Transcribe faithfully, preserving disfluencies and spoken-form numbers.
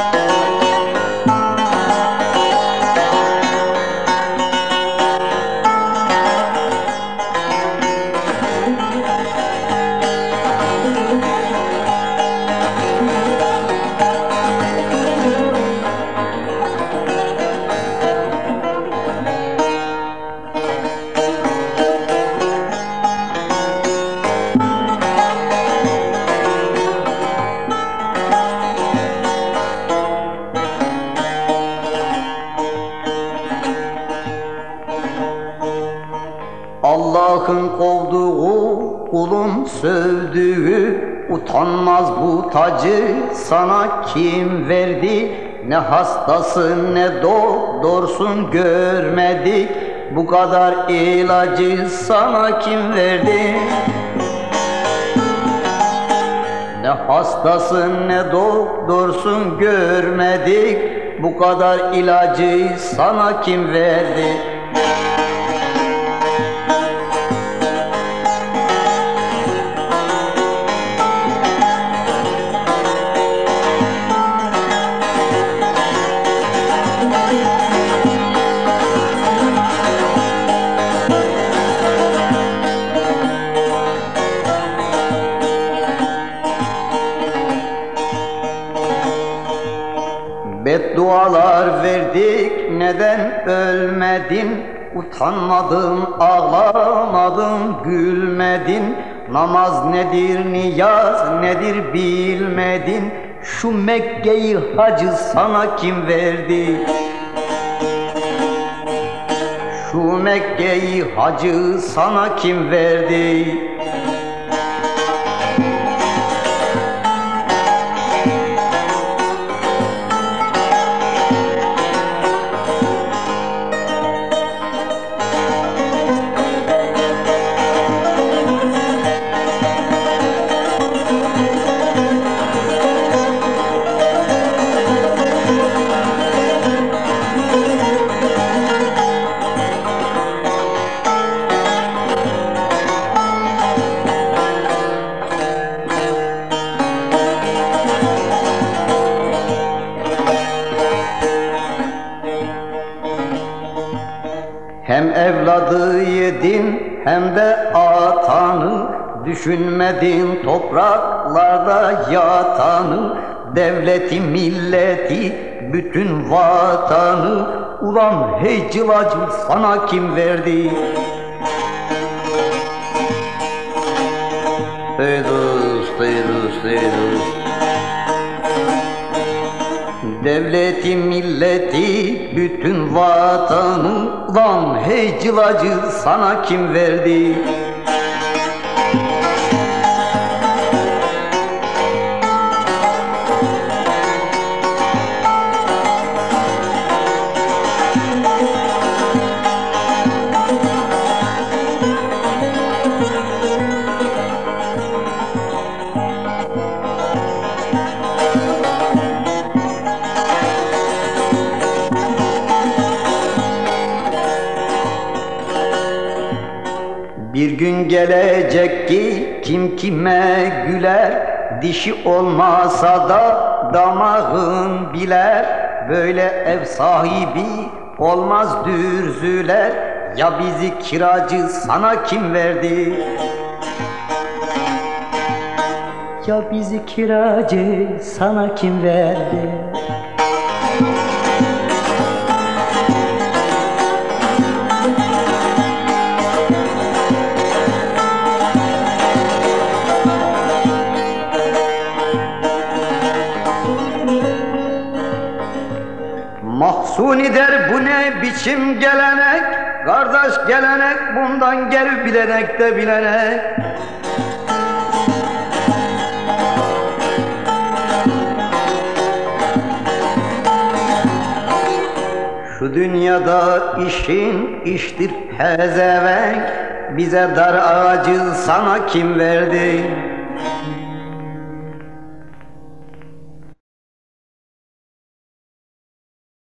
Allah'ın kovduğu, kulun sövdüğü, utanmaz bu tacı sana kim verdi? Ne hastasın ne doktorsun görmedik, bu kadar ilacı sana kim verdi? Ne hastasın ne doktorsun görmedik, bu kadar ilacı sana kim verdi? Beddualar verdik, neden ölmedin? Utanmadın, ağlamadın, gülmedin. Namaz nedir, niyaz nedir bilmedin. Şu Mekke'yi hacı sana kim verdi? Şu Mekke'yi hacı sana kim verdi? Hem evladı yedin hem de atanı, düşünmedin topraklarda yatanı. Devleti milleti bütün vatanı, ulan hey cılacı sana kim verdi? Ey dost, ey dost, ey dost. Devleti milleti bütün vatanı, lan hey cılacı sana kim verdi? Bir gün gelecek ki kim kime güler, dişi olmasa da damağın biler. Böyle ev sahibi olmaz dürzüler, ya bizi kiracı sana kim verdi? Ya bizi kiracı sana kim verdi? Mahsuni der bu ne biçim gelenek, kardeş gelenek bundan geri bilenek de bilenek. Şu dünyada işin iştir pezevenk, bize dar ağacı sana kim verdi?